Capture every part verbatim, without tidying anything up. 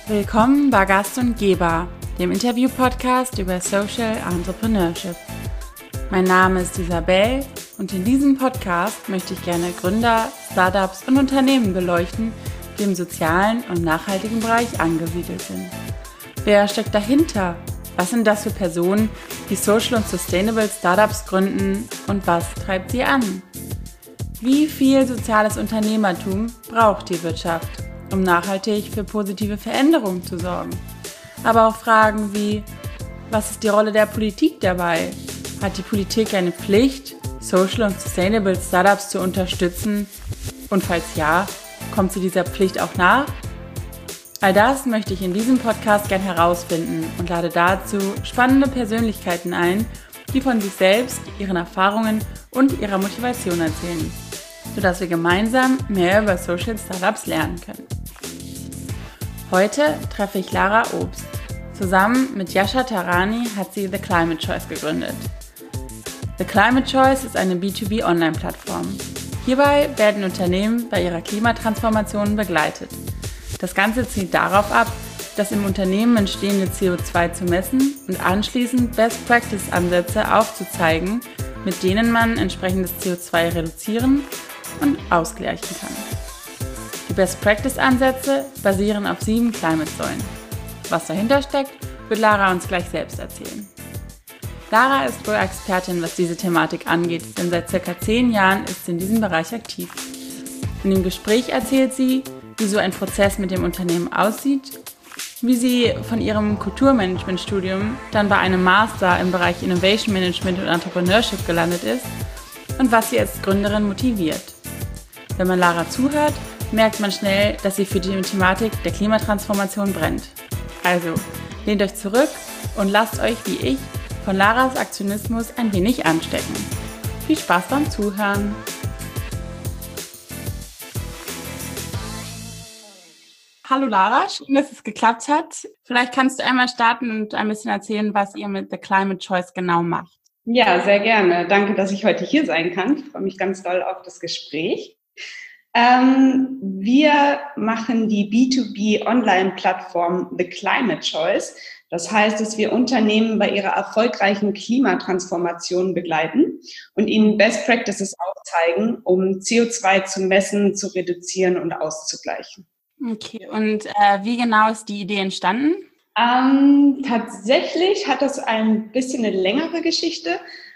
Willkommen bei Gast und Geber, dem Interview-Podcast über Social Entrepreneurship. Mein Name ist Isabel und in diesem Podcast möchte ich gerne Gründer, Startups und Unternehmen beleuchten, die im sozialen und nachhaltigen Bereich angesiedelt sind. Wer steckt dahinter? Was sind das für Personen, die Social und Sustainable Startups gründen und was treibt sie an? Wie viel soziales Unternehmertum braucht die Wirtschaft, um nachhaltig für positive Veränderungen zu sorgen? Aber auch Fragen wie, was ist die Rolle der Politik dabei? Hat die Politik eine Pflicht, Social und Sustainable Startups zu unterstützen? Und falls ja, kommt sie dieser Pflicht auch nach? All das möchte ich in diesem Podcast gern herausfinden und lade dazu spannende Persönlichkeiten ein, die von sich selbst, ihren Erfahrungen und ihrer Motivation erzählen, sodass wir gemeinsam mehr über Social Startups lernen können. Heute treffe ich Lara Obst. Zusammen mit Yasha Tarani hat sie The Climate Choice gegründet. The Climate Choice ist eine B zwei B Online-Plattform. Hierbei werden Unternehmen bei ihrer Klimatransformation begleitet. Das Ganze zielt darauf ab, das im Unternehmen entstehende C O zwei zu messen und anschließend Best-Practice-Ansätze aufzuzeigen, mit denen man entsprechendes C O zwei reduzieren und ausgleichen kann. Die Best-Practice-Ansätze basieren auf sieben Climate-Säulen. Was dahinter steckt, wird Lara uns gleich selbst erzählen. Lara ist wohl Expertin, was diese Thematik angeht, denn seit circa zehn Jahren ist sie in diesem Bereich aktiv. In dem Gespräch erzählt sie, wie so ein Prozess mit dem Unternehmen aussieht, wie sie von ihrem Kulturmanagement-Studium dann bei einem Master im Bereich Innovation Management und Entrepreneurship gelandet ist und was sie als Gründerin motiviert. Wenn man Lara zuhört, merkt man schnell, dass sie für die Thematik der Klimatransformation brennt. Also, lehnt euch zurück und lasst euch, wie ich, von Laras Aktionismus ein wenig anstecken. Viel Spaß beim Zuhören! Hallo Lara, schön, dass es geklappt hat. Vielleicht kannst du einmal starten und ein bisschen erzählen, was ihr mit The Climate Choice genau macht. Ja, sehr gerne. Danke, dass ich heute hier sein kann. Ich freue mich ganz doll auf das Gespräch. Ähm, wir machen die B zwei B Online-Plattform The Climate Choice. Das heißt, dass wir Unternehmen bei ihrer erfolgreichen Klimatransformation begleiten und ihnen Best Practices aufzeigen, um C O zwei zu messen, zu reduzieren und auszugleichen. Okay, und äh, wie genau ist die Idee entstanden? Ähm, tatsächlich hat das ein bisschen eine längere Geschichte.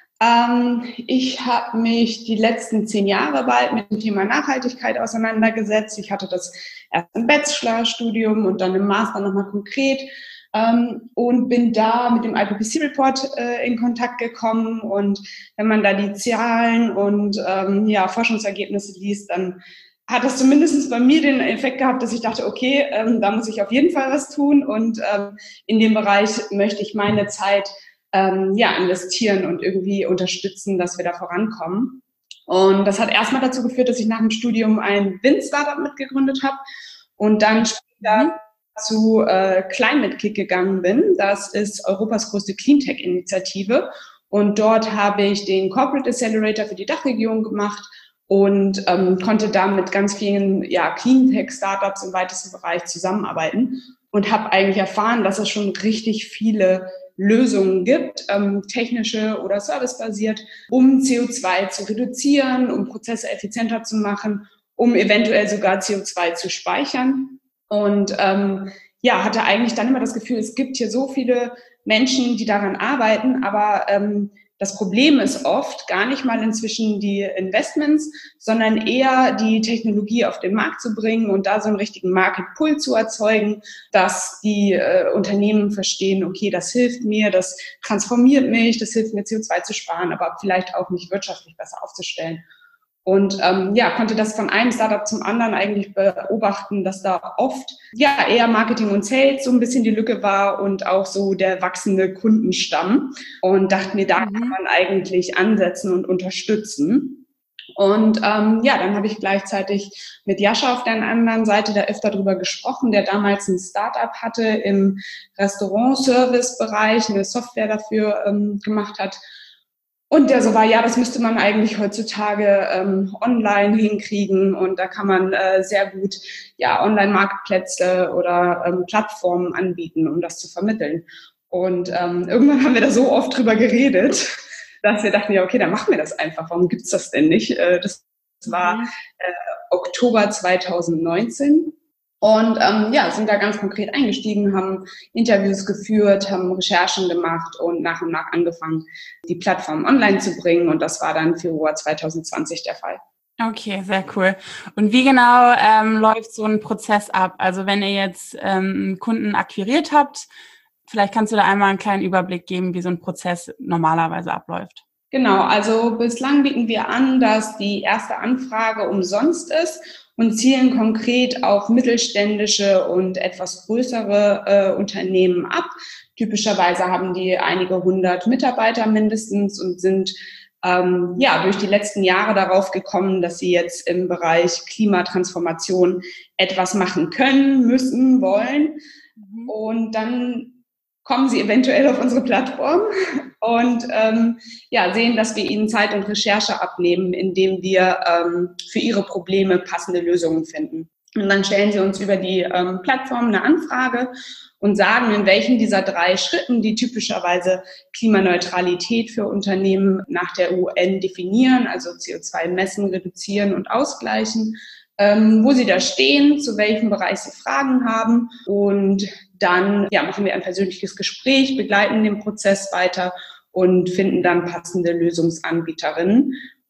Ähm, ich habe mich die letzten zehn Jahre bald mit dem Thema Nachhaltigkeit auseinandergesetzt. Ich hatte das erst im Bachelorstudium und dann im Master nochmal konkret ähm, und bin da mit dem I P C C-Report äh, in Kontakt gekommen. Und wenn man da die Zahlen und ähm, ja, Forschungsergebnisse liest, dann hat das zumindest bei mir den Effekt gehabt, dass ich dachte, okay, ähm, da muss ich auf jeden Fall was tun und ähm, in dem Bereich möchte ich meine Zeit ähm, ja, investieren und irgendwie unterstützen, dass wir da vorankommen. Und das hat erstmal dazu geführt, dass ich nach dem Studium ein Wind-Startup mitgegründet habe und dann später mhm. zu äh, Climate Kick gegangen bin. Das ist Europas größte Cleantech-Initiative und dort habe ich den Corporate Accelerator für die Dachregion gemacht und ähm, konnte da mit ganz vielen ja, Cleantech-Startups im weitesten Bereich zusammenarbeiten und habe eigentlich erfahren, dass es schon richtig viele Lösungen gibt, ähm, technische oder servicebasiert, um C O zwei zu reduzieren, um Prozesse effizienter zu machen, um eventuell sogar C O zwei zu speichern. Und ähm, ja, hatte eigentlich dann immer das Gefühl, es gibt hier so viele Menschen, die daran arbeiten, aber ähm, das Problem ist oft gar nicht mal inzwischen die Investments, sondern eher die Technologie auf den Markt zu bringen und da so einen richtigen Market Pull zu erzeugen, dass die äh, Unternehmen verstehen, okay, das hilft mir, das transformiert mich, das hilft mir C O zwei zu sparen, aber vielleicht auch mich wirtschaftlich besser aufzustellen. Und ähm, ja, konnte das von einem Startup zum anderen eigentlich beobachten, dass da oft ja eher Marketing und Sales so ein bisschen die Lücke war und auch so der wachsende Kundenstamm. Und dachte mir, da mhm. kann man eigentlich ansetzen und unterstützen. Und ähm, ja, dann habe ich gleichzeitig mit Yasha auf der anderen Seite da öfter drüber gesprochen, der damals ein Startup hatte im Restaurant-Service-Bereich, eine Software dafür ähm, gemacht hat. Und der so war, ja, das müsste man eigentlich heutzutage ähm, online hinkriegen und da kann man äh, sehr gut ja Online-Marktplätze oder ähm, Plattformen anbieten, um das zu vermitteln. Und ähm, irgendwann haben wir da so oft drüber geredet, dass wir dachten, ja, okay, dann machen wir das einfach. Warum gibt's das denn nicht? Äh, das war äh, Oktober zweitausendneunzehn. Und ähm, ja, sind da ganz konkret eingestiegen, haben Interviews geführt, haben Recherchen gemacht und nach und nach angefangen, die Plattform online zu bringen. Und das war dann Februar zweitausendzwanzig der Fall. Okay, sehr cool. Und wie genau ähm, läuft so ein Prozess ab? Also wenn ihr jetzt ähm, Kunden akquiriert habt, vielleicht kannst du da einmal einen kleinen Überblick geben, wie so ein Prozess normalerweise abläuft. Genau, also bislang bieten wir an, dass die erste Anfrage umsonst ist und zielen konkret auf mittelständische und etwas größere äh, Unternehmen ab. Typischerweise haben die einige hundert Mitarbeiter mindestens und sind ähm, ja durch die letzten Jahre darauf gekommen, dass sie jetzt im Bereich Klimatransformation etwas machen können, müssen, wollen. Mhm. Und dann kommen sie eventuell auf unsere Plattform und ähm, ja, sehen, dass wir ihnen Zeit und Recherche abnehmen, indem wir ähm, für ihre Probleme passende Lösungen finden. Und dann stellen sie uns über die ähm, Plattform eine Anfrage und sagen, in welchen dieser drei Schritten, die typischerweise Klimaneutralität für Unternehmen nach der U N definieren, also C O zwei messen, reduzieren und ausgleichen, ähm, wo sie da stehen, zu welchem Bereich sie Fragen haben. Und dann ja, machen wir ein persönliches Gespräch, begleiten den Prozess weiter und finden dann passende Lösungsanbieterinnen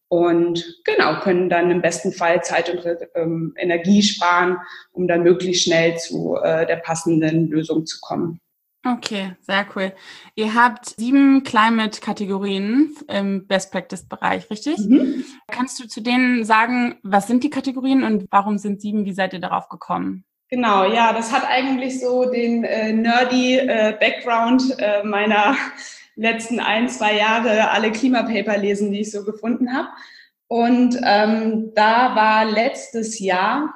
und genau, können dann im besten Fall Zeit und ähm, Energie sparen, um dann möglichst schnell zu äh, der passenden Lösung zu kommen. Okay, sehr cool. Ihr habt sieben Climate-Kategorien im Best-Practice-Bereich, richtig? Mhm. Kannst du zu denen sagen, was sind die Kategorien und warum sind sieben? Wie seid ihr darauf gekommen? Genau, ja, das hat eigentlich so den äh, nerdy äh, Background äh, meiner letzten ein, zwei Jahre alle Klimapaper lesen, die ich so gefunden habe. Und ähm, da war letztes Jahr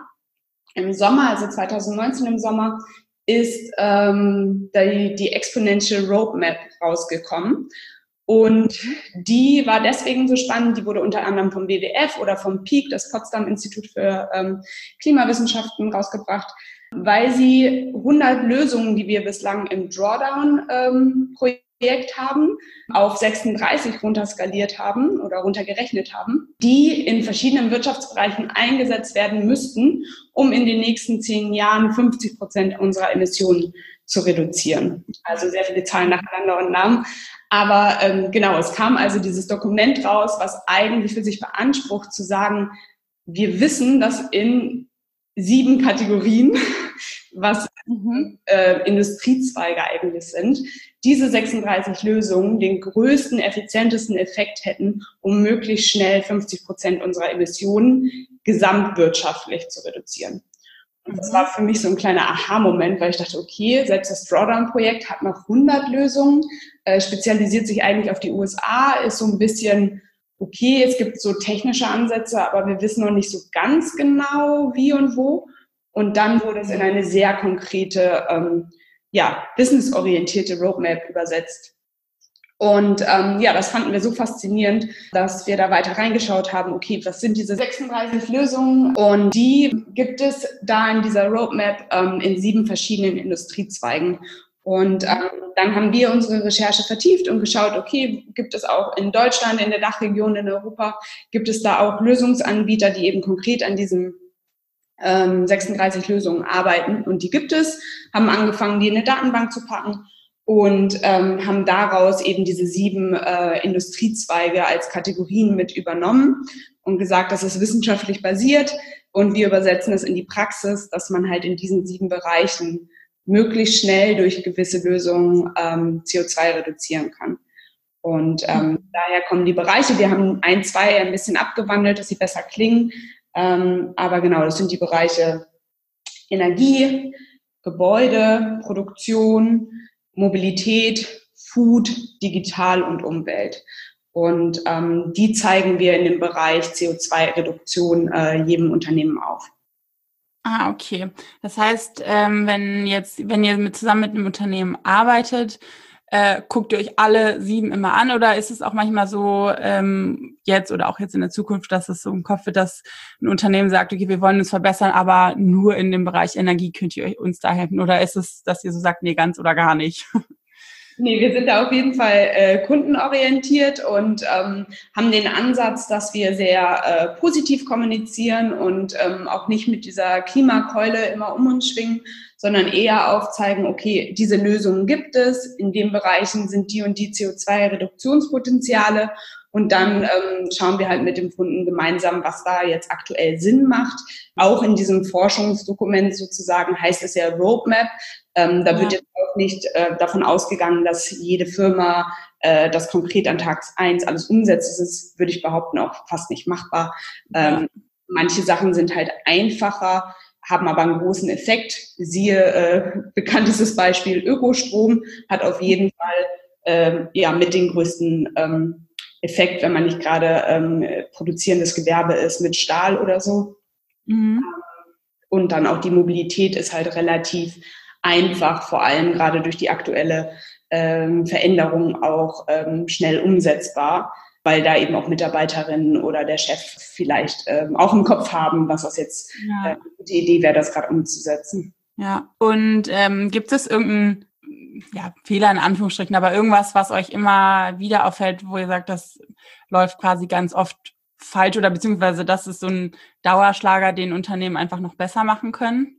im Sommer, also zweitausendneunzehn im Sommer, ist ähm, die, die Exponential Roadmap rausgekommen. Und die war deswegen so spannend, die wurde unter anderem vom W W F oder vom P I C, das Potsdam Institut für ähm, Klimawissenschaften, rausgebracht, weil sie hundert Lösungen, die wir bislang im Drawdown-Projekt ähm, haben, auf sechsunddreißig runterskaliert haben oder runtergerechnet haben, die in verschiedenen Wirtschaftsbereichen eingesetzt werden müssten, um in den nächsten zehn Jahren fünfzig Prozent unserer Emissionen zu reduzieren. Also sehr viele Zahlen nacheinander und Namen. Aber ähm, genau, es kam also dieses Dokument raus, was eigentlich für sich beansprucht, zu sagen, wir wissen, dass in sieben Kategorien, was mhm. äh, Industriezweige eigentlich sind, diese sechsunddreißig Lösungen den größten, effizientesten Effekt hätten, um möglichst schnell fünfzig Prozent unserer Emissionen gesamtwirtschaftlich zu reduzieren. Und das war für mich so ein kleiner Aha-Moment, weil ich dachte, okay, selbst das Drawdown-Projekt hat noch hundert Lösungen, äh, spezialisiert sich eigentlich auf die U S A, ist so ein bisschen, okay, es gibt so technische Ansätze, aber wir wissen noch nicht so ganz genau, wie und wo. Und dann wurde es in eine sehr konkrete, ähm, ja, businessorientierte Roadmap übersetzt. Und ähm, ja, das fanden wir so faszinierend, dass wir da weiter reingeschaut haben, okay, was sind diese sechsunddreißig Lösungen? Und die gibt es da in dieser Roadmap ähm, in sieben verschiedenen Industriezweigen. Und ähm, dann haben wir unsere Recherche vertieft und geschaut, okay, gibt es auch in Deutschland, in der Dachregion, in Europa, gibt es da auch Lösungsanbieter, die eben konkret an diesen ähm, sechsunddreißig Lösungen arbeiten. Und die gibt es, haben angefangen, die in eine Datenbank zu packen. Und ähm, haben daraus eben diese sieben äh, Industriezweige als Kategorien mit übernommen und gesagt, das ist wissenschaftlich basiert und wir übersetzen es in die Praxis, dass man halt in diesen sieben Bereichen möglichst schnell durch gewisse Lösungen ähm, C O zwei reduzieren kann. Und ähm, mhm. daher kommen die Bereiche. Wir haben ein, zwei ein bisschen abgewandelt, dass sie besser klingen. Ähm, aber genau, das sind die Bereiche Energie, Gebäude, Produktion, Mobilität, Food, Digital und Umwelt. Und ähm, die zeigen wir in dem Bereich C O zwei Reduktion äh, jedem Unternehmen auf. Ah, okay. Das heißt, ähm, wenn jetzt, wenn ihr mit, zusammen mit einem Unternehmen arbeitet, äh, guckt ihr euch alle sieben immer an oder ist es auch manchmal so ähm, jetzt oder auch jetzt in der Zukunft, dass es so im Kopf wird, dass ein Unternehmen sagt, okay, wir wollen uns verbessern, aber nur in dem Bereich Energie könnt ihr euch uns da helfen? Oder ist es, dass ihr so sagt, nee, ganz oder gar nicht? Nee, wir sind da auf jeden Fall äh, kundenorientiert und ähm, haben den Ansatz, dass wir sehr äh, positiv kommunizieren und ähm, auch nicht mit dieser Klimakeule immer um uns schwingen, sondern eher aufzeigen, okay, diese Lösungen gibt es, in den Bereichen sind die und die C O zwei Reduktionspotenziale und dann ähm, schauen wir halt mit dem Kunden gemeinsam, was da jetzt aktuell Sinn macht. Auch in diesem Forschungsdokument sozusagen heißt es ja Roadmap. Ähm, da ja. wird jetzt auch nicht äh, davon ausgegangen, dass jede Firma äh, das konkret an Tag eins alles umsetzt. Das ist, würde ich behaupten, auch fast nicht machbar. Ähm, ja. Manche Sachen sind halt einfacher, haben aber einen großen Effekt. Siehe äh, bekanntestes Beispiel Ökostrom hat auf jeden Fall äh, ja mit den größten ähm, Effekt, wenn man nicht gerade ähm, produzierendes Gewerbe ist mit Stahl oder so. Mhm. Und dann auch die Mobilität ist halt relativ einfach, vor allem gerade durch die aktuelle ähm, Veränderung auch ähm, schnell umsetzbar, weil da eben auch Mitarbeiterinnen oder der Chef vielleicht ähm, auch im Kopf haben, was das jetzt ja. äh, die Idee wäre, das gerade umzusetzen. Ja, und ähm, gibt es irgendeinen ja, Fehler in Anführungsstrichen, aber irgendwas, was euch immer wieder auffällt, wo ihr sagt, das läuft quasi ganz oft falsch oder beziehungsweise das ist so ein Dauerschlager, den Unternehmen einfach noch besser machen können?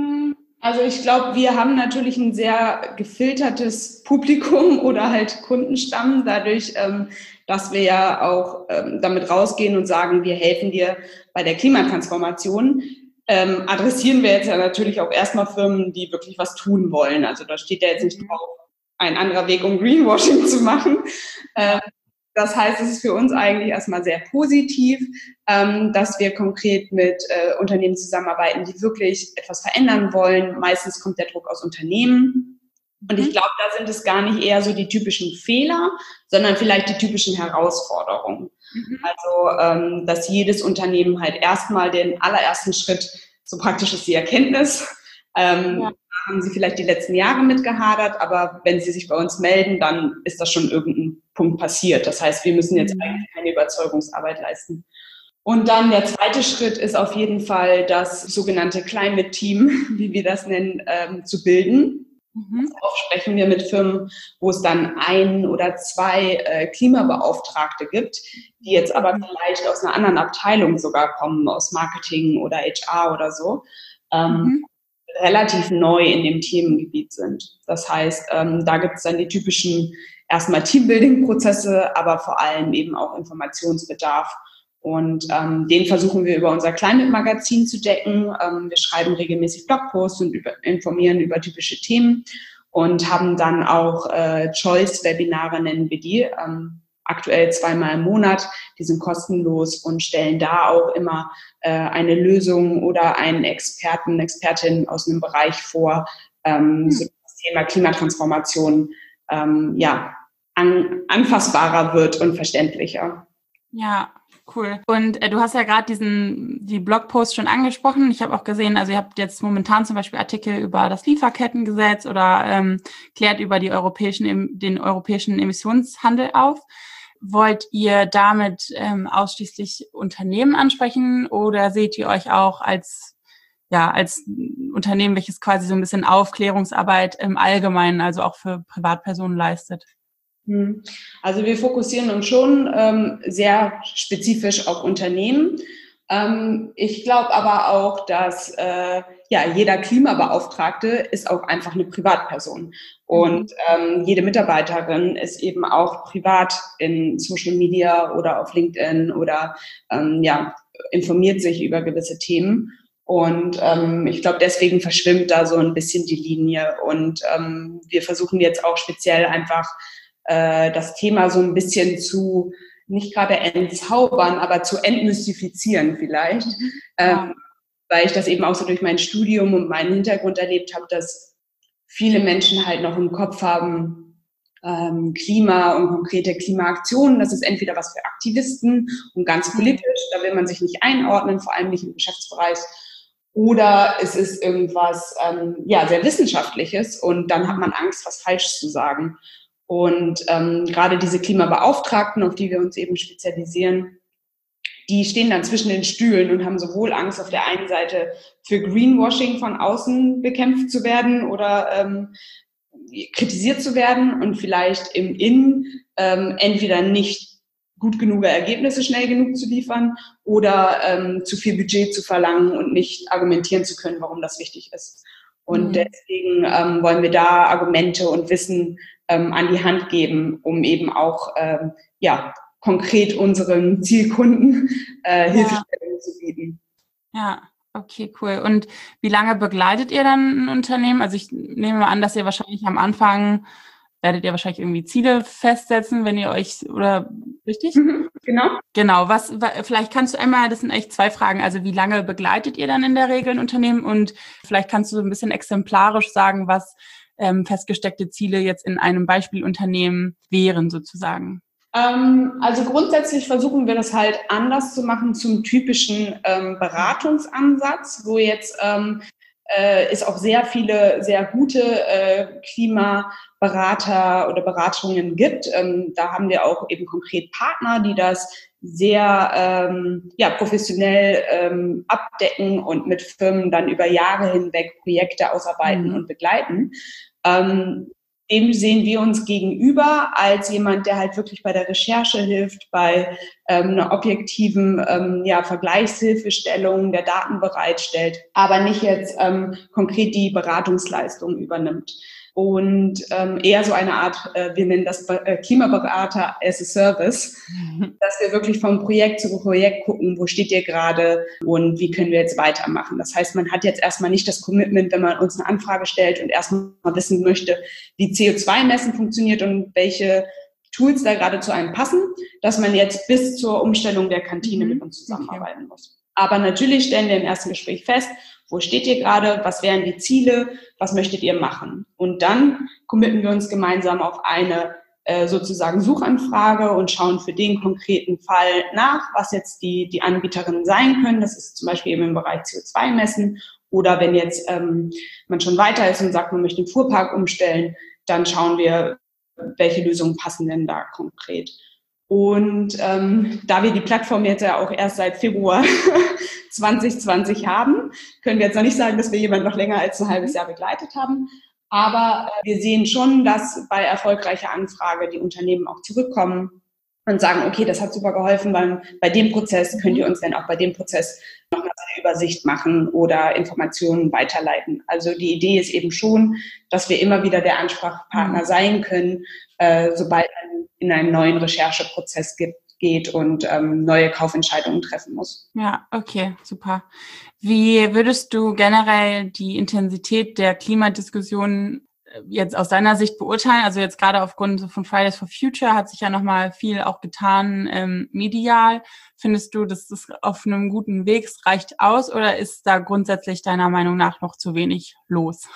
Also ich glaube, wir haben natürlich ein sehr gefiltertes Publikum oder halt Kundenstamm, dadurch, ähm, dass wir ja auch ähm, damit rausgehen und sagen, wir helfen dir bei der Klimatransformation. Ähm, adressieren wir jetzt ja natürlich auch erstmal Firmen, die wirklich was tun wollen. Also da steht ja jetzt nicht drauf, ein anderer Weg, um Greenwashing zu machen. Ähm, Das heißt, es ist für uns eigentlich erstmal sehr positiv, ähm, dass wir konkret mit äh, Unternehmen zusammenarbeiten, die wirklich etwas verändern wollen. Meistens kommt der Druck aus Unternehmen. Und ich glaube, da sind es gar nicht eher so die typischen Fehler, sondern vielleicht die typischen Herausforderungen. Mhm. Also, ähm, dass jedes Unternehmen halt erstmal den allerersten Schritt, so praktisch ist die Erkenntnis, ähm, ja. haben sie vielleicht die letzten Jahre mitgehadert, aber wenn sie sich bei uns melden, dann ist das schon irgendein Punkt passiert. Das heißt, wir müssen jetzt mhm. eigentlich keine Überzeugungsarbeit leisten. Und dann der zweite Schritt ist auf jeden Fall das sogenannte Climate Team, wie wir das nennen, ähm, zu bilden. Mhm. Oft sprechen wir mit Firmen, wo es dann ein oder zwei äh, Klimabeauftragte gibt, die jetzt aber vielleicht aus einer anderen Abteilung sogar kommen, aus Marketing oder H R oder so. Ähm, mhm. relativ neu in dem Themengebiet sind. Das heißt, ähm, da gibt es dann die typischen erstmal Teambuilding-Prozesse, aber vor allem eben auch Informationsbedarf. Und ähm, den versuchen wir über unser Climate-Magazin zu decken. Ähm, wir schreiben regelmäßig Blogposts und über, informieren über typische Themen und haben dann auch äh, Choice-Webinare, nennen wir die, ähm, aktuell zweimal im Monat. Die sind kostenlos und stellen da auch immer äh, eine Lösung oder einen Experten, Expertin aus einem Bereich vor, ähm, hm. so das Thema Klimatransformation ähm, ja, an, anfassbarer wird und verständlicher. Ja, cool. Und äh, du hast ja gerade diesen die Blogpost schon angesprochen. Ich habe auch gesehen, also ihr habt jetzt momentan zum Beispiel Artikel über das Lieferkettengesetz oder ähm, klärt über die europäischen den europäischen Emissionshandel auf. Wollt ihr damit ähm, ausschließlich Unternehmen ansprechen oder seht ihr euch auch als ja als Unternehmen, welches quasi so ein bisschen Aufklärungsarbeit im Allgemeinen, also auch für Privatpersonen leistet? Also wir fokussieren uns schon ähm, sehr spezifisch auf Unternehmen. Ähm, ich glaube aber auch, dass äh, ja jeder Klimabeauftragte ist auch einfach eine Privatperson. Und ähm, jede Mitarbeiterin ist eben auch privat in Social Media oder auf LinkedIn oder ähm, ja, informiert sich über gewisse Themen. Und ähm, ich glaube, deswegen verschwimmt da so ein bisschen die Linie. Und ähm, wir versuchen jetzt auch speziell einfach äh, das Thema so ein bisschen zu, nicht gerade entzaubern, aber zu entmystifizieren vielleicht. Mhm. Ähm, weil ich das eben auch so durch mein Studium und meinen Hintergrund erlebt habe, dass viele Menschen halt noch im Kopf haben, ähm, Klima und konkrete Klimaaktionen, das ist entweder was für Aktivisten und ganz politisch, da will man sich nicht einordnen, vor allem nicht im Geschäftsbereich, oder es ist irgendwas ähm, ja sehr Wissenschaftliches und dann hat man Angst, was falsch zu sagen. Und ähm, gerade diese Klimabeauftragten, auf die wir uns eben spezialisieren, die stehen dann zwischen den Stühlen und haben sowohl Angst, auf der einen Seite für Greenwashing von außen bekämpft zu werden oder ähm, kritisiert zu werden und vielleicht im Innen ähm, entweder nicht gut genug Ergebnisse schnell genug zu liefern oder ähm, zu viel Budget zu verlangen und nicht argumentieren zu können, warum das wichtig ist. Und mhm. deswegen ähm, wollen wir da Argumente und Wissen ähm, an die Hand geben, um eben auch ähm, ja, konkret unseren Zielkunden äh, ja. Hilfestellungen zu bieten. Ja, okay, cool. Und wie lange begleitet ihr dann ein Unternehmen? Also ich nehme mal an, dass ihr wahrscheinlich am Anfang werdet ihr wahrscheinlich irgendwie Ziele festsetzen, wenn ihr euch, oder richtig? Mhm, genau. Genau, was, vielleicht kannst du einmal, das sind echt zwei Fragen, also wie lange begleitet ihr dann in der Regel ein Unternehmen und vielleicht kannst du so ein bisschen exemplarisch sagen, was ähm, festgesteckte Ziele jetzt in einem Beispielunternehmen wären sozusagen. Ähm, also grundsätzlich versuchen wir das halt anders zu machen zum typischen ähm, Beratungsansatz, wo jetzt ähm, äh, es auch sehr viele sehr gute äh, Klimaberater oder Beratungen gibt. Ähm, da haben wir auch eben konkret Partner, die das sehr ähm, ja, professionell ähm, abdecken und mit Firmen dann über Jahre hinweg Projekte ausarbeiten mhm. und begleiten. Ähm, Dem sehen wir uns gegenüber als jemand, der halt wirklich bei der Recherche hilft, bei ähm, einer objektiven ähm, ja, Vergleichshilfestellung der Daten bereitstellt, aber nicht jetzt ähm, konkret die Beratungsleistung übernimmt. Und ähm, eher so eine Art, äh, wir nennen das äh, Klimaberater as a Service, dass wir wirklich vom Projekt zu Projekt gucken, wo steht ihr gerade und wie können wir jetzt weitermachen. Das heißt, man hat jetzt erstmal nicht das Commitment, wenn man uns eine Anfrage stellt und erstmal wissen möchte, wie C O zwei Messen funktioniert und welche Tools da gerade zu einem passen, dass man jetzt bis zur Umstellung der Kantine mhm. mit uns zusammenarbeiten okay. muss. Aber natürlich stellen wir im ersten Gespräch fest, wo steht ihr gerade, was wären die Ziele, was möchtet ihr machen? Und dann committen wir uns gemeinsam auf eine äh, sozusagen Suchanfrage und schauen für den konkreten Fall nach, was jetzt die, die Anbieterinnen sein können. Das ist zum Beispiel eben im Bereich C O zwei Messen. Oder wenn jetzt ähm, man schon weiter ist und sagt, man möchte den Fuhrpark umstellen, dann schauen wir, welche Lösungen passen denn da konkret. Und ähm, da wir die Plattform jetzt ja auch erst seit Februar zwanzig zwanzig haben, können wir jetzt noch nicht sagen, dass wir jemanden noch länger als ein halbes Jahr begleitet haben. Aber äh, wir sehen schon, dass bei erfolgreicher Anfrage die Unternehmen auch zurückkommen und sagen, okay, das hat super geholfen, weil bei dem Prozess könnt ihr uns dann auch bei dem Prozess nochmal eine Übersicht machen oder Informationen weiterleiten. Also die Idee ist eben schon, dass wir immer wieder der Ansprechpartner sein können, äh, sobald man in einen neuen Rechercheprozess gibt, geht und ähm, neue Kaufentscheidungen treffen muss. Ja, okay, super. Wie würdest du generell die Intensität der Klimadiskussion jetzt aus deiner Sicht beurteilen? Also jetzt gerade aufgrund von Fridays for Future hat sich ja nochmal viel auch getan ähm, medial. Findest du, dass das auf einem guten Weg reicht aus oder ist da grundsätzlich deiner Meinung nach noch zu wenig los?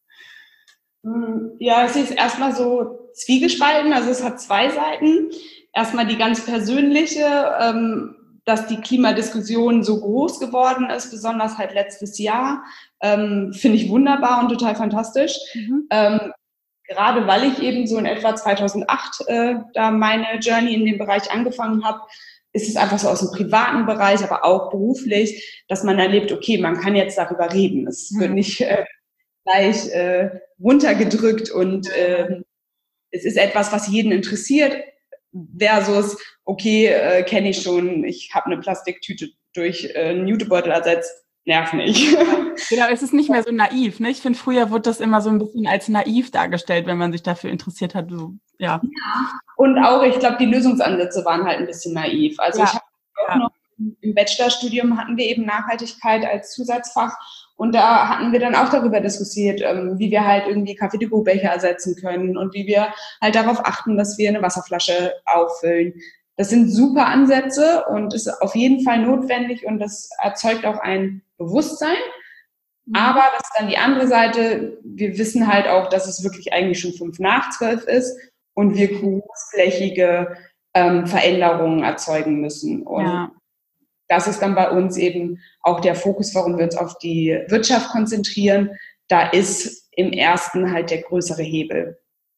Ja, es ist erstmal so zwiegespalten. Also es hat zwei Seiten. Erstmal die ganz persönliche, ähm, dass die Klimadiskussion so groß geworden ist, besonders halt letztes Jahr, ähm, finde ich wunderbar und total fantastisch. Mhm. Ähm, gerade weil ich eben so in etwa zweitausendacht äh, da meine Journey in dem Bereich angefangen habe, ist es einfach so aus dem privaten Bereich, aber auch beruflich, dass man erlebt, okay, man kann jetzt darüber reden. Es mhm. wird nicht äh, gleich äh, runtergedrückt und äh, es ist etwas, was jeden interessiert, versus, okay, äh, kenne ich schon, ich habe eine Plastiktüte durch äh, einen Jutebeutel ersetzt, nerv nicht. Genau, es ist nicht mehr so naiv. Ne? Ich finde, früher wurde das immer so ein bisschen als naiv dargestellt, wenn man sich dafür interessiert hat. So, ja. ja. Und auch, ich glaube, die Lösungsansätze waren halt ein bisschen naiv. Also ja. ich habe auch ja. noch im Bachelorstudium hatten wir eben Nachhaltigkeit als Zusatzfach. Und da hatten wir dann auch darüber diskutiert, ähm, wie wir halt irgendwie Kaffee-to-go-Becher ersetzen können und wie wir halt darauf achten, dass wir eine Wasserflasche auffüllen. Das sind super Ansätze und ist auf jeden Fall notwendig und das erzeugt auch ein Bewusstsein. Mhm. Aber das ist dann die andere Seite. Wir wissen halt auch, dass es wirklich eigentlich schon fünf nach zwölf ist und wir großflächige ähm, Veränderungen erzeugen müssen. Und ja. das ist dann bei uns eben auch der Fokus, warum wir uns auf die Wirtschaft konzentrieren. Da ist im ersten halt der größere Hebel.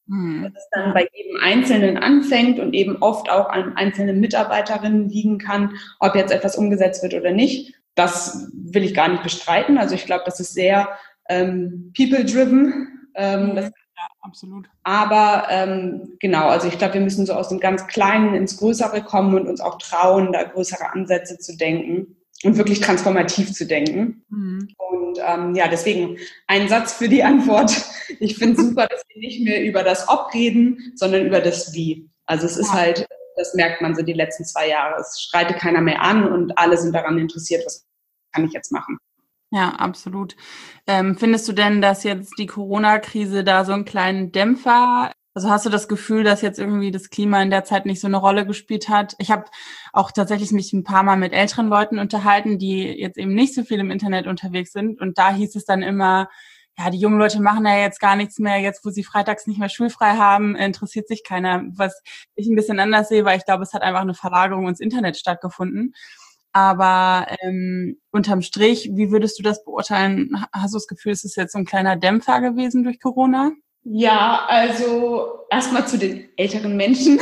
dass es dann bei jedem Einzelnen anfängt und eben oft auch an einzelnen Mitarbeiterinnen liegen kann, ob jetzt etwas umgesetzt wird oder nicht. Das will ich gar nicht bestreiten. Also ich glaube, das ist sehr ähm, people-driven. Ähm, das, ja, absolut. Aber ähm, genau, also ich glaube, wir müssen so aus dem ganz Kleinen ins Größere kommen und uns auch trauen, da größere Ansätze zu denken und wirklich transformativ zu denken. Mhm. Und ähm, ja, deswegen ein Satz für die Antwort. Ich finde es super, dass wir nicht mehr über das Ob reden, sondern über das Wie. Also es ist halt, das merkt man so die letzten zwei Jahre. Es streitet keiner mehr an und alle sind daran interessiert, was kann ich jetzt machen. Ja, absolut. Ähm, findest du denn, dass jetzt die Corona-Krise da so einen kleinen Dämpfer, also hast du das Gefühl, dass jetzt irgendwie das Klima in der Zeit nicht so eine Rolle gespielt hat? Ich habe auch tatsächlich mich ein paar Mal mit älteren Leuten unterhalten, die jetzt eben nicht so viel im Internet unterwegs sind. Und da hieß es dann immer, ja, die jungen Leute machen ja jetzt gar nichts mehr. Jetzt, wo sie freitags nicht mehr schulfrei haben, interessiert sich keiner. Was ich ein bisschen anders sehe, weil ich glaube, es hat einfach eine Verlagerung ins Internet stattgefunden. Aber ähm, unterm Strich, wie würdest du das beurteilen? Hast du das Gefühl, es ist jetzt so ein kleiner Dämpfer gewesen durch Corona? Ja, also erstmal zu den älteren Menschen,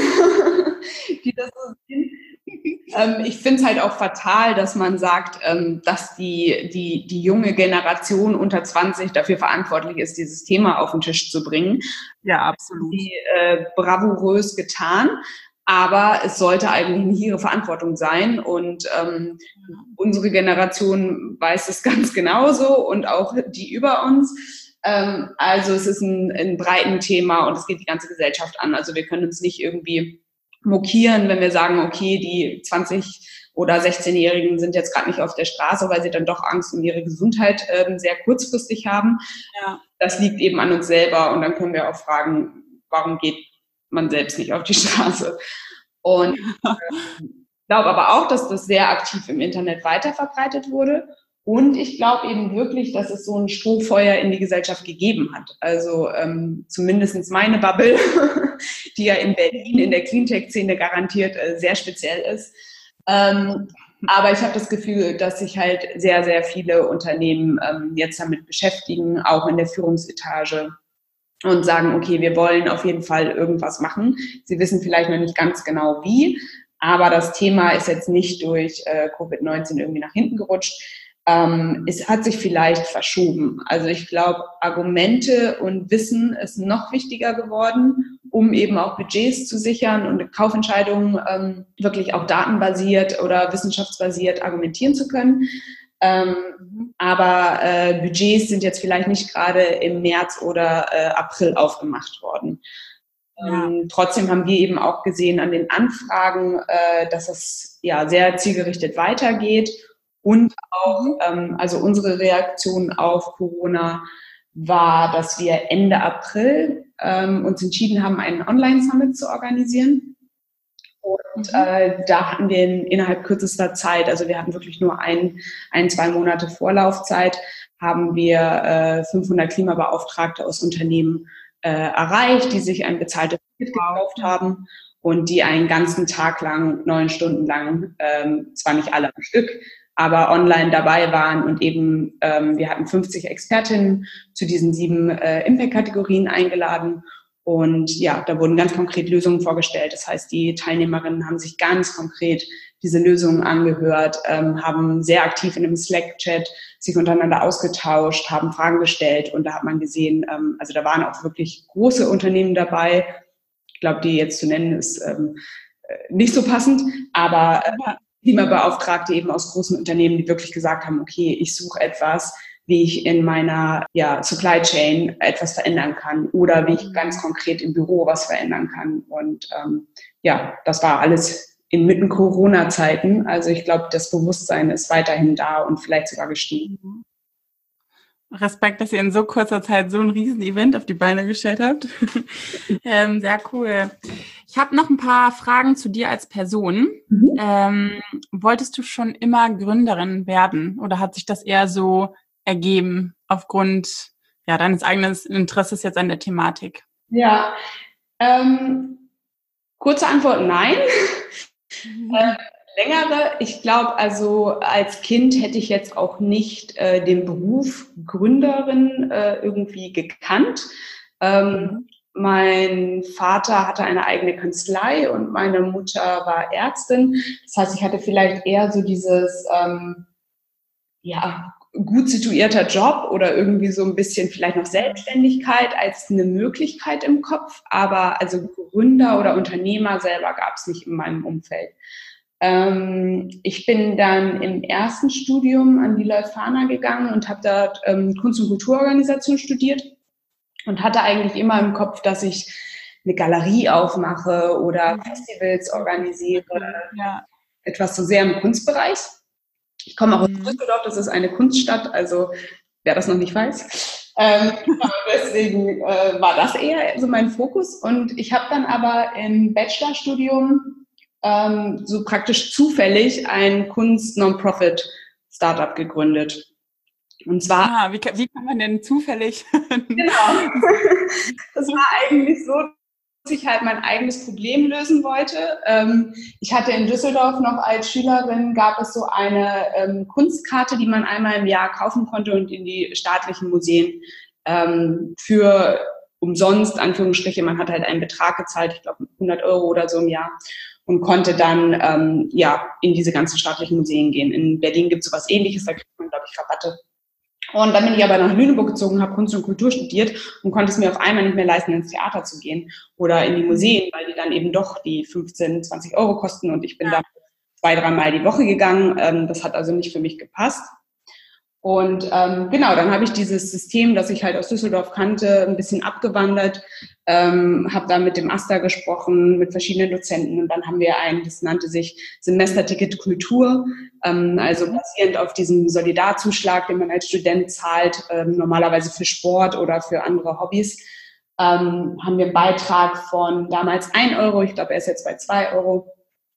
die das so sind. Ähm, ich finde es halt auch fatal, dass man sagt, ähm, dass die, die, die junge Generation unter zwanzig dafür verantwortlich ist, dieses Thema auf den Tisch zu bringen. Ja, absolut. Die äh, bravourös getan. Aber es sollte eigentlich nicht ihre Verantwortung sein. Und ähm, unsere Generation weiß es ganz genauso und auch die über uns. Ähm, also es ist ein, ein breiten Thema und es geht die ganze Gesellschaft an. Also wir können uns nicht irgendwie mokieren, wenn wir sagen, okay, die zwanzig- oder sechzehnjährigen sind jetzt gerade nicht auf der Straße, weil sie dann doch Angst um ihre Gesundheit ähm, sehr kurzfristig haben. Ja. Das liegt eben an uns selber. Und dann können wir auch fragen, warum geht man selbst nicht auf die Straße? Und ich äh, glaube aber auch, dass das sehr aktiv im Internet weiterverbreitet wurde. Und ich glaube eben wirklich, dass es so ein Strohfeuer in die Gesellschaft gegeben hat. Also ähm, zumindest meine Bubble, die ja in Berlin in der Cleantech-Szene garantiert äh, sehr speziell ist. Ähm, aber ich habe das Gefühl, dass sich halt sehr, sehr viele Unternehmen ähm, jetzt damit beschäftigen, auch in der Führungsetage. Und sagen, okay, wir wollen auf jeden Fall irgendwas machen. Sie wissen vielleicht noch nicht ganz genau wie, aber das Thema ist jetzt nicht durch äh, Covid neunzehn irgendwie nach hinten gerutscht. Ähm, es hat sich vielleicht verschoben. Also ich glaube, Argumente und Wissen ist noch wichtiger geworden, um eben auch Budgets zu sichern und Kaufentscheidungen ähm, wirklich auch datenbasiert oder wissenschaftsbasiert argumentieren zu können. Ähm, aber äh, Budgets sind jetzt vielleicht nicht gerade im März oder äh, April aufgemacht worden. Ja. Ähm, trotzdem haben wir eben auch gesehen an den Anfragen, äh, dass es ja sehr zielgerichtet weitergeht und auch, ähm, also unsere Reaktion auf Corona war, dass wir Ende April ähm, uns entschieden haben, einen Online-Summit zu organisieren. Und äh, da hatten wir in, innerhalb kürzester Zeit, also wir hatten wirklich nur ein, ein zwei Monate Vorlaufzeit, haben wir äh, fünfhundert Klimabeauftragte aus Unternehmen äh, erreicht, die sich ein bezahltes Ticket gekauft haben und die einen ganzen Tag lang, neun Stunden lang, ähm, zwar nicht alle am Stück, aber online dabei waren und eben ähm, wir hatten fünfzig Expertinnen zu diesen sieben äh, Impact-Kategorien eingeladen. Und ja, da wurden ganz konkret Lösungen vorgestellt. Das heißt, die Teilnehmerinnen haben sich ganz konkret diese Lösungen angehört, ähm, haben sehr aktiv in einem Slack-Chat sich untereinander ausgetauscht, haben Fragen gestellt. Und da hat man gesehen, ähm, also da waren auch wirklich große Unternehmen dabei. Ich glaube, die jetzt zu nennen ist ähm, nicht so passend, aber äh, Klimabeauftragte eben aus großen Unternehmen, die wirklich gesagt haben, okay, ich suche etwas, wie ich in meiner ja, Supply Chain etwas verändern kann oder wie ich ganz konkret im Büro was verändern kann. Und ähm, ja, das war alles inmitten Corona-Zeiten. Also ich glaube, das Bewusstsein ist weiterhin da und vielleicht sogar gestiegen. Respekt, dass ihr in so kurzer Zeit so ein riesen Event auf die Beine gestellt habt. ähm, sehr cool. Ich habe noch ein paar Fragen zu dir als Person. Mhm. Ähm, wolltest du schon immer Gründerin werden oder hat sich das eher so ergeben aufgrund ja, deines eigenen Interesses jetzt an der Thematik? Ja, ähm, kurze Antwort, nein. Mhm. äh, längere, ich glaube, also als Kind hätte ich jetzt auch nicht äh, den Beruf Gründerin äh, irgendwie gekannt. Ähm, mhm. Mein Vater hatte eine eigene Kanzlei und meine Mutter war Ärztin. Das heißt, ich hatte vielleicht eher so dieses, ähm, ja, gut situierter Job oder irgendwie so ein bisschen vielleicht noch Selbstständigkeit als eine Möglichkeit im Kopf. Aber also Gründer oder Unternehmer selber gab es nicht in meinem Umfeld. Ähm, ich bin dann im ersten Studium an die Leuphana gegangen und habe dort ähm, Kunst- und Kulturorganisation studiert und hatte eigentlich immer im Kopf, dass ich eine Galerie aufmache oder Festivals organisiere, Ja. etwas so sehr im Kunstbereich. Ich komme auch aus Düsseldorf, das ist eine Kunststadt, also wer das noch nicht weiß. Ähm, deswegen äh, war das eher so mein Fokus. Und ich habe dann aber im Bachelorstudium ähm, so praktisch zufällig ein Kunst-Non-Profit-Startup gegründet. Und zwar... Ah, wie, kann, wie kann man denn zufällig... Genau. Das war eigentlich so, dass ich halt mein eigenes Problem lösen wollte. Ähm, ich hatte in Düsseldorf noch als Schülerin, gab es so eine ähm, Kunstkarte, die man einmal im Jahr kaufen konnte und in die staatlichen Museen ähm, für umsonst, Anführungsstriche, man hat halt einen Betrag gezahlt, ich glaube hundert Euro oder so im Jahr, und konnte dann ähm, ja in diese ganzen staatlichen Museen gehen. In Berlin gibt es sowas Ähnliches, da kriegt man, glaube ich, Rabatte. Und dann bin ich aber nach Lüneburg gezogen, habe Kunst und Kultur studiert und konnte es mir auf einmal nicht mehr leisten, ins Theater zu gehen oder in die Museen, weil die dann eben doch die fünfzehn, zwanzig Euro kosten. Und ich bin da zwei, dreimal die Woche gegangen. Ähm, das hat also nicht für mich gepasst. Und ähm, genau, dann habe ich dieses System, das ich halt aus Düsseldorf kannte, ein bisschen abgewandert, ähm, habe da mit dem AStA gesprochen, mit verschiedenen Dozenten, und dann haben wir ein, das nannte sich Semesterticket Kultur, ähm, also basierend auf diesem Solidarzuschlag, den man als Student zahlt, ähm, normalerweise für Sport oder für andere Hobbys, ähm, haben wir einen Beitrag von damals ein Euro, ich glaube, er ist jetzt bei zwei Euro,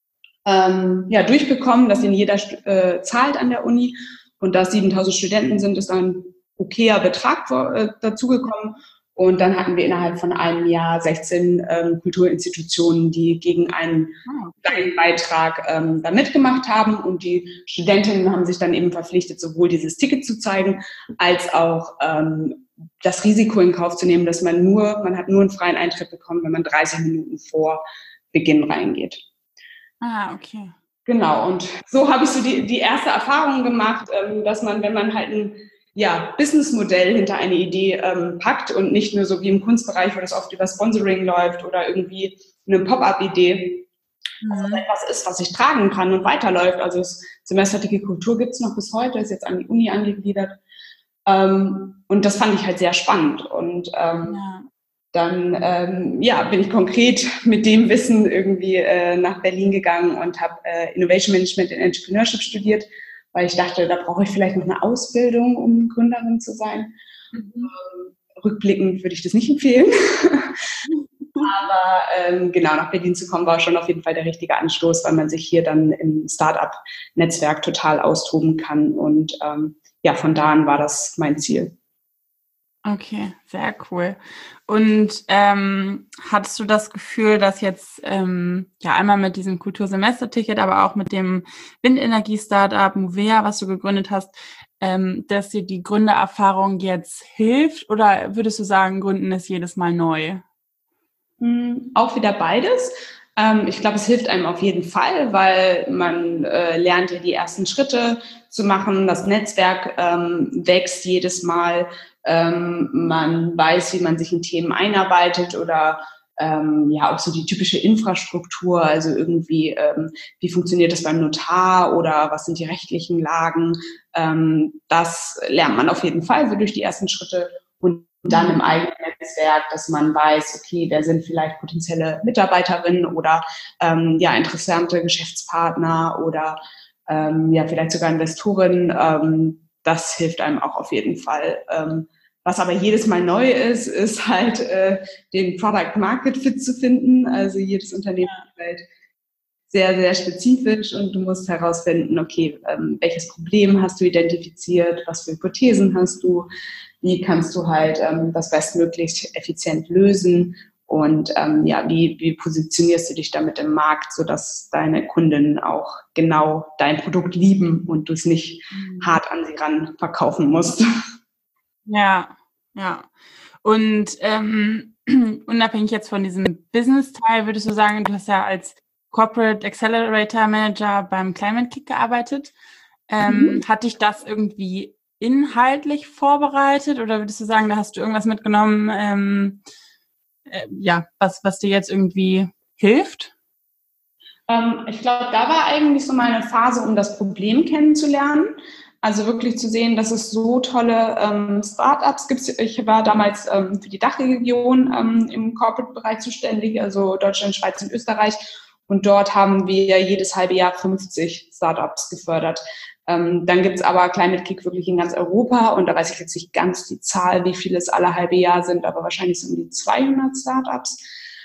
ähm, ja, durchbekommen, dass ihn jeder äh, zahlt an der Uni. Und da siebentausend Studenten sind, ist ein okayer Betrag äh, dazugekommen. Und dann hatten wir innerhalb von einem Jahr sechzehn ähm, Kulturinstitutionen, die gegen einen kleinen Beitrag ähm, da mitgemacht haben. Und die Studentinnen haben sich dann eben verpflichtet, sowohl dieses Ticket zu zeigen, als auch ähm, das Risiko in Kauf zu nehmen, dass man nur, man hat nur einen freien Eintritt bekommen, wenn man dreißig Minuten vor Beginn reingeht. Ah, okay. Genau, und so habe ich so die, die erste Erfahrung gemacht, ähm, dass man, wenn man halt ein ja, Businessmodell hinter eine Idee ähm, packt und nicht nur so wie im Kunstbereich, wo das oft über Sponsoring läuft oder irgendwie eine Pop-up-Idee, mhm. dass das etwas ist, was sich tragen kann und weiterläuft. Also das Semesterticket Kultur gibt es noch bis heute, ist jetzt an die Uni angegliedert. Ähm, und das fand ich halt sehr spannend. Und ähm, ja. Dann ähm, ja, bin ich konkret mit dem Wissen irgendwie äh, nach Berlin gegangen und habe äh, Innovation Management and Entrepreneurship studiert, weil ich dachte, da brauche ich vielleicht noch eine Ausbildung, um Gründerin zu sein. Mhm. Ähm, rückblickend würde ich das nicht empfehlen. Aber ähm, genau, nach Berlin zu kommen, war schon auf jeden Fall der richtige Anstoß, weil man sich hier dann im Start-up-Netzwerk total austoben kann. Und ähm, ja, von da an war das mein Ziel. Okay, sehr cool. Und ähm, hattest du das Gefühl, dass jetzt ähm, ja einmal mit diesem Kultursemesterticket, aber auch mit dem Windenergie-Startup Movea, was du gegründet hast, ähm, dass dir die Gründererfahrung jetzt hilft? Oder würdest du sagen, Gründen ist jedes Mal neu? Hm, auch wieder beides. Ähm, ich glaube, es hilft einem auf jeden Fall, weil man äh, lernt ja die ersten Schritte zu machen. Das Netzwerk ähm, wächst jedes Mal. Ähm, man weiß, wie man sich in Themen einarbeitet oder ähm, ja auch so die typische Infrastruktur, also irgendwie, ähm, wie funktioniert das beim Notar oder was sind die rechtlichen Lagen. Ähm, das lernt man auf jeden Fall so durch die ersten Schritte. Und dann im eigenen Netzwerk, dass man weiß, okay, wer sind vielleicht potenzielle Mitarbeiterinnen oder ähm, ja interessante Geschäftspartner oder ähm, ja vielleicht sogar Investoren. Ähm, das hilft einem auch auf jeden Fall. Ähm, was aber jedes Mal neu ist, ist halt äh, den Product Market Fit zu finden. Also jedes Unternehmen ist halt sehr, sehr spezifisch und du musst herausfinden, okay, ähm, welches Problem hast du identifiziert, was für Hypothesen hast du, wie kannst du halt ähm, das bestmöglich effizient lösen und ähm, ja, wie, wie positionierst du dich damit im Markt, sodass deine Kunden auch genau dein Produkt lieben und du es nicht mhm. hart an sie ran verkaufen musst. Ja, ja. Und ähm, unabhängig jetzt von diesem Business-Teil, würdest du sagen, du hast ja als Corporate Accelerator Manager beim Climate Kick gearbeitet. Ähm, mhm. Hat dich das irgendwie inhaltlich vorbereitet oder würdest du sagen, da hast du irgendwas mitgenommen, ähm, äh, ja, was, was dir jetzt irgendwie hilft? Ähm, ich glaube, da war eigentlich so meine Phase, um das Problem kennenzulernen. Also wirklich zu sehen, dass es so tolle ähm, Startups gibt. Ich war damals ähm, für die Dachregion ähm, im Corporate-Bereich zuständig, also Deutschland, Schweiz und Österreich. Und dort haben wir jedes halbe Jahr fünfzig Startups gefördert. Ähm, dann gibt's aber Climate Kick wirklich in ganz Europa. Und da weiß ich jetzt nicht ganz die Zahl, wie viele es alle halbe Jahr sind, aber wahrscheinlich sind die zweihundert Startups.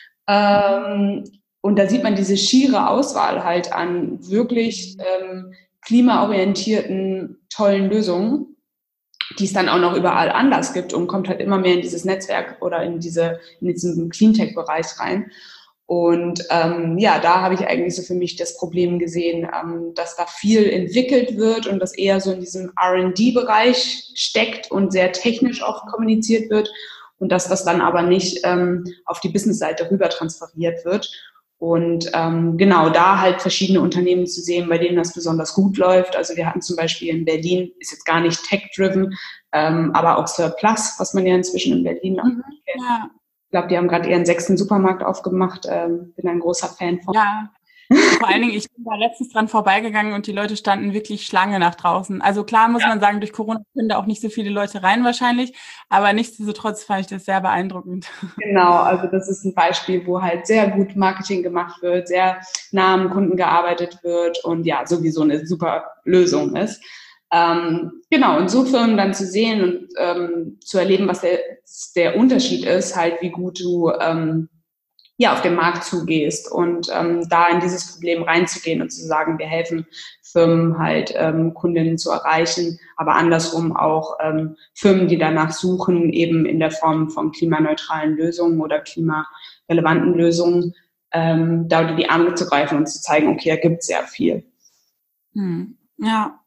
Ähm, und da sieht man diese schiere Auswahl halt an wirklich ähm, klimaorientierten, tollen Lösungen, die es dann auch noch überall anders gibt und kommt halt immer mehr in dieses Netzwerk oder in diese in diesen Cleantech-Bereich rein. Und ähm, ja, da habe ich eigentlich so für mich das Problem gesehen, ähm, dass da viel entwickelt wird und das eher so in diesem R and D-Bereich steckt und sehr technisch auch kommuniziert wird und dass das dann aber nicht ähm, auf die Business-Seite rüber transferiert wird. Und ähm, genau da halt verschiedene Unternehmen zu sehen, bei denen das besonders gut läuft. Also wir hatten zum Beispiel in Berlin, ist jetzt gar nicht tech-driven, ähm, aber auch Surplus, was man ja inzwischen in Berlin noch mhm, kennt. Ja. Ich glaube, die haben gerade ihren sechsten Supermarkt aufgemacht. Ähm, bin ein großer Fan von. Ja, vor allen Dingen, ich bin da letztens dran vorbeigegangen und die Leute standen wirklich Schlange nach draußen. Also klar muss ja. man sagen, durch Corona können da auch nicht so viele Leute rein wahrscheinlich, aber nichtsdestotrotz fand ich das sehr beeindruckend. Genau, also das ist ein Beispiel, wo halt sehr gut Marketing gemacht wird, sehr nah am Kunden gearbeitet wird und ja, sowieso eine super Lösung ist. Ähm, genau, und so Firmen dann zu sehen und ähm, zu erleben, was der, der Unterschied ist, halt wie gut du ähm, ja auf den Markt zugehst und ähm, da in dieses Problem reinzugehen und zu sagen, wir helfen Firmen halt ähm, Kundinnen zu erreichen, aber andersrum auch ähm, Firmen, die danach suchen, eben in der Form von klimaneutralen Lösungen oder klimarelevanten Lösungen, ähm, da unter die Arme zu greifen und zu zeigen, okay, da gibt es sehr viel. Hm. Ja.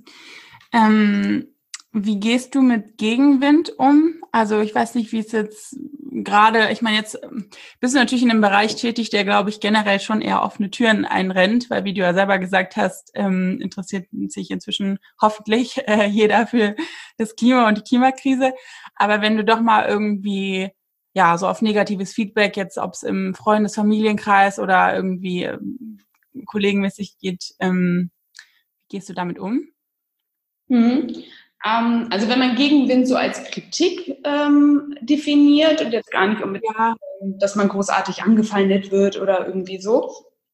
Ähm, wie gehst du mit Gegenwind um? Also ich weiß nicht, wie es jetzt gerade, ich meine, jetzt bist du natürlich in einem Bereich tätig, der, glaube ich, generell schon eher offene Türen einrennt, weil, wie du ja selber gesagt hast, ähm, interessiert sich inzwischen hoffentlich äh, jeder für das Klima und die Klimakrise. Aber wenn du doch mal irgendwie, ja, so auf negatives Feedback, jetzt ob es im Freundes-, Familienkreis oder irgendwie ähm, kollegenmäßig geht, ähm, wie gehst du damit um? Mhm. Ähm, also wenn man Gegenwind so als Kritik ähm, definiert und jetzt gar nicht unbedingt, ja. dass man großartig angefeindet wird oder irgendwie so,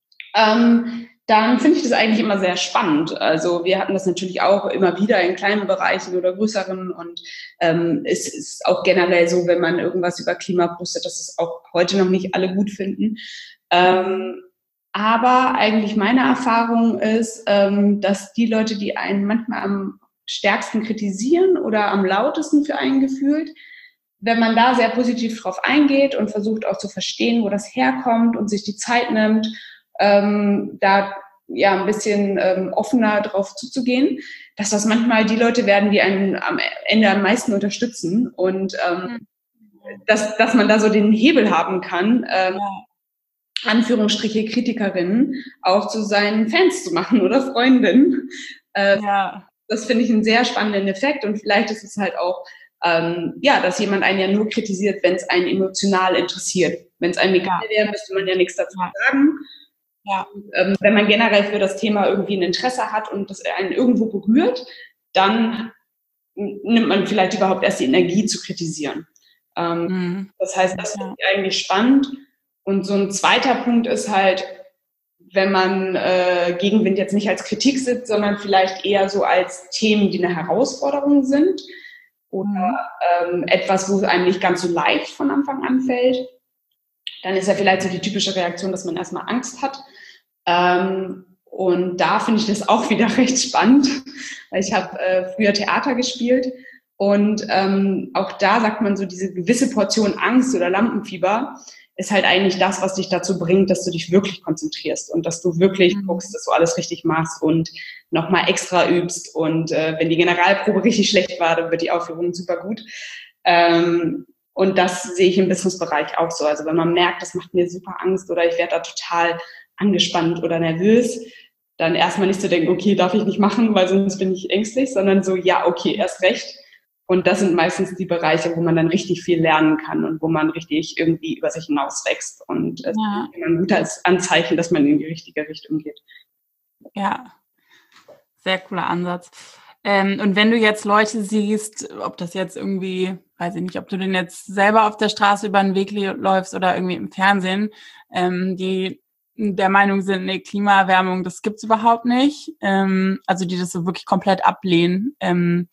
ähm, dann finde ich das eigentlich immer sehr spannend. Also wir hatten das natürlich auch immer wieder in kleinen Bereichen oder größeren und ähm, es ist auch generell so, wenn man irgendwas über Klima postet, dass es auch heute noch nicht alle gut finden. Ähm, aber eigentlich meine Erfahrung ist, ähm, dass die Leute, die einen manchmal am stärksten kritisieren oder am lautesten für einen gefühlt, wenn man da sehr positiv drauf eingeht und versucht auch zu verstehen, wo das herkommt und sich die Zeit nimmt, ähm, da ja ein bisschen ähm, offener drauf zuzugehen, dass das manchmal die Leute werden, die einen am Ende am meisten unterstützen und ähm, dass, dass man da so den Hebel haben kann, ähm, Anführungsstriche Kritikerinnen auch zu seinen Fans zu machen oder Freundinnen. Äh, ja. Das finde ich einen sehr spannenden Effekt und vielleicht ist es halt auch, ähm, ja, dass jemand einen ja nur kritisiert, wenn es einen emotional interessiert. Wenn es einem egal ja. wäre, müsste man ja nichts dazu sagen. Ja. Und, ähm, wenn man generell für das Thema irgendwie ein Interesse hat und das einen irgendwo berührt, dann nimmt man vielleicht überhaupt erst die Energie zu kritisieren. Ähm, mhm. Das heißt, das finde ich eigentlich spannend. Und so ein zweiter Punkt ist halt, wenn man äh, Gegenwind jetzt nicht als Kritik sieht, sondern vielleicht eher so als Themen, die eine Herausforderung sind oder mhm. ähm, etwas, wo es einem nicht ganz so leicht von Anfang an fällt, dann ist ja vielleicht so die typische Reaktion, dass man erstmal Angst hat. Ähm, und da finde ich das auch wieder recht spannend, weil ich habe äh, früher Theater gespielt und ähm, auch da sagt man so, diese gewisse Portion Angst oder Lampenfieber ist halt eigentlich das, was dich dazu bringt, dass du dich wirklich konzentrierst und dass du wirklich mhm. guckst, dass du alles richtig machst und nochmal extra übst. Und äh, wenn die Generalprobe richtig schlecht war, dann wird die Aufführung super gut. Ähm, Und das sehe ich im Businessbereich auch so. Also wenn man merkt, das macht mir super Angst oder ich werde da total angespannt oder nervös, dann erstmal nicht zu denken, okay, darf ich nicht machen, weil sonst bin ich ängstlich, sondern so, ja, okay, erst recht. Und das sind meistens die Bereiche, wo man dann richtig viel lernen kann und wo man richtig irgendwie über sich hinaus wächst. Und es ja. ist ein gutes Anzeichen, dass man in die richtige Richtung geht. Ja, sehr cooler Ansatz. Ähm, und wenn du jetzt Leute siehst, ob das jetzt irgendwie, weiß ich nicht, ob du denn jetzt selber auf der Straße über den Weg läufst oder irgendwie im Fernsehen, ähm, die der Meinung sind, nee, Klimaerwärmung, das gibt's überhaupt nicht, ähm, also die das so wirklich komplett ablehnen. Ähm,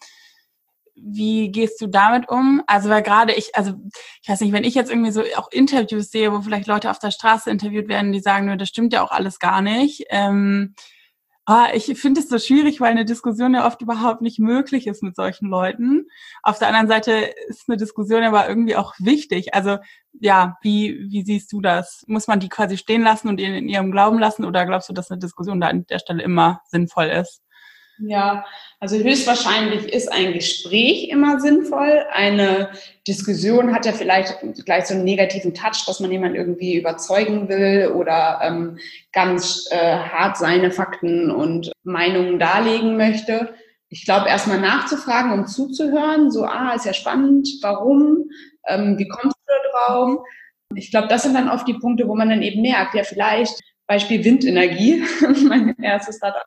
wie gehst du damit um? Also weil gerade ich, also ich weiß nicht, wenn ich jetzt irgendwie so auch Interviews sehe, wo vielleicht Leute auf der Straße interviewt werden, die sagen, nö, das stimmt ja auch alles gar nicht, ähm, Ah, ich finde es so schwierig, weil eine Diskussion ja oft überhaupt nicht möglich ist mit solchen Leuten. Auf der anderen Seite ist eine Diskussion aber irgendwie auch wichtig. Also ja, wie wie siehst du das? Muss man die quasi stehen lassen und in ihrem Glauben lassen oder glaubst du, dass eine Diskussion da an der Stelle immer sinnvoll ist? Ja, also höchstwahrscheinlich ist ein Gespräch immer sinnvoll. Eine Diskussion hat ja vielleicht gleich so einen negativen Touch, dass man jemanden irgendwie überzeugen will oder ähm, ganz äh, hart seine Fakten und Meinungen darlegen möchte. Ich glaube, erstmal nachzufragen, um zuzuhören. So, ah, ist ja spannend, warum, ähm, wie kommst du da drauf? Ich glaube, das sind dann oft die Punkte, wo man dann eben merkt, ja, vielleicht Beispiel Windenergie, mein erstes Startup.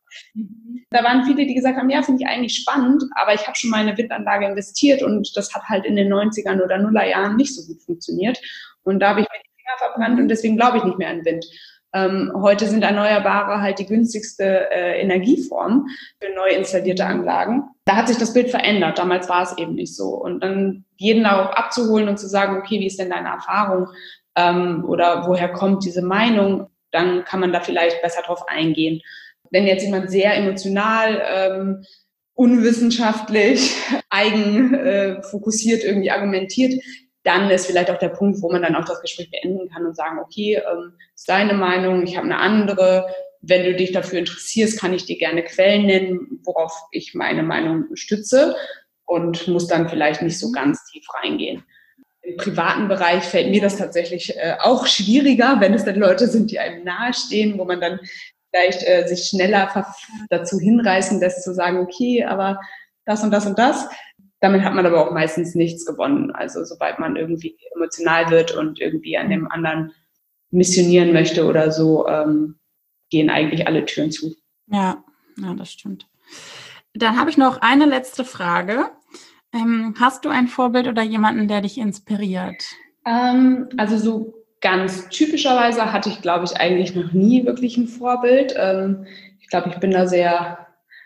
Da waren viele, die gesagt haben, ja, finde ich eigentlich spannend, aber ich habe schon mal in eine Windanlage investiert und das hat halt in den neunzigern oder Nullerjahren nicht so gut funktioniert. Und da habe ich mir die Finger verbrannt und deswegen glaube ich nicht mehr an Wind. Ähm, heute sind Erneuerbare halt die günstigste äh, Energieform für neu installierte Anlagen. Da hat sich das Bild verändert. Damals war es eben nicht so. Und dann jeden darauf abzuholen und zu sagen, okay, wie ist denn deine Erfahrung ähm, oder woher kommt diese Meinung? Dann kann man da vielleicht besser drauf eingehen. Wenn jetzt jemand sehr emotional, ähm, unwissenschaftlich, eigen äh, fokussiert irgendwie argumentiert, dann ist vielleicht auch der Punkt, wo man dann auch das Gespräch beenden kann und sagen, okay, ähm, ist deine Meinung, ich habe eine andere. Wenn du dich dafür interessierst, kann ich dir gerne Quellen nennen, worauf ich meine Meinung stütze und muss dann vielleicht nicht so ganz tief reingehen. Im privaten Bereich fällt mir das tatsächlich äh, auch schwieriger, wenn es dann Leute sind, die einem nahestehen, wo man dann vielleicht äh, sich schneller dazu hinreißen lässt, zu sagen, okay, aber das und das und das. Damit hat man aber auch meistens nichts gewonnen. Also sobald man irgendwie emotional wird und irgendwie an dem anderen missionieren möchte oder so, ähm, gehen eigentlich alle Türen zu. Ja, ja, das stimmt. Dann habe ich noch eine letzte Frage. Ähm, hast du ein Vorbild oder jemanden, der dich inspiriert? Ähm, also so ganz typischerweise hatte ich, glaube ich, eigentlich noch nie wirklich ein Vorbild. Ähm, ich glaube, ich bin da sehr,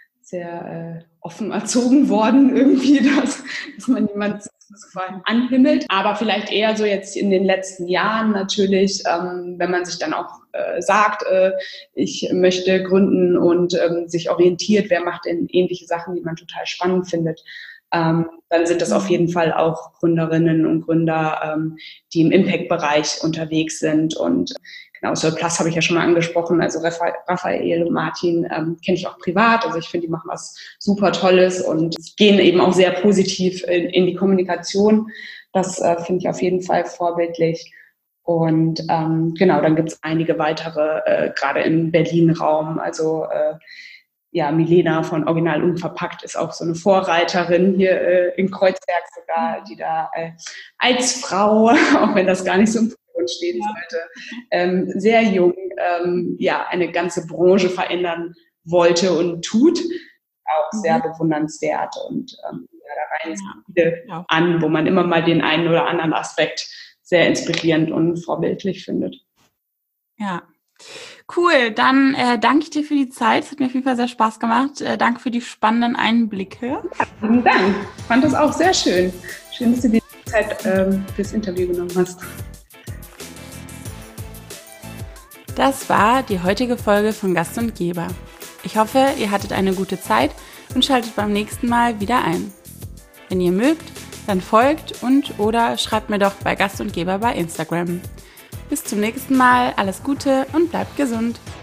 sehr äh, offen erzogen worden irgendwie, dass, dass man jemanden anhimmelt. Aber vielleicht eher so jetzt in den letzten Jahren natürlich, ähm, wenn man sich dann auch äh, sagt, äh, ich möchte gründen und ähm, sich orientiert, wer macht denn ähnliche Sachen, die man total spannend findet. Ähm, dann sind das auf jeden Fall auch Gründerinnen und Gründer, ähm, die im Impact-Bereich unterwegs sind. Und genau, Surplus habe ich ja schon mal angesprochen. Also Raphael und Martin ähm, kenne ich auch privat. Also ich finde, die machen was super Tolles und gehen eben auch sehr positiv in, in die Kommunikation. Das äh, finde ich auf jeden Fall vorbildlich. Und ähm, genau, dann gibt es einige weitere, äh, gerade im Berlin-Raum. Also äh, ja, Milena von Original Unverpackt ist auch so eine Vorreiterin hier äh, in Kreuzberg sogar, die da äh, als Frau, auch wenn das gar nicht so im Vordergrund stehen sollte, ähm, sehr jung, ähm, ja, eine ganze Branche verändern wollte und tut. Auch sehr mhm. bewundernswert und ähm, ja, da rein viele ja. an, wo man immer mal den einen oder anderen Aspekt sehr inspirierend und vorbildlich findet. Ja. Cool, dann äh, danke ich dir für die Zeit. Es hat mir auf jeden Fall sehr Spaß gemacht. Äh, danke für die spannenden Einblicke. Vielen Dank. Ich fand das auch sehr schön. Schön, dass du dir die Zeit ähm, fürs Interview genommen hast. Das war die heutige Folge von Gast und Geber. Ich hoffe, ihr hattet eine gute Zeit und schaltet beim nächsten Mal wieder ein. Wenn ihr mögt, dann folgt und oder schreibt mir doch bei Gast und Geber bei Instagram. Bis zum nächsten Mal, alles Gute und bleibt gesund.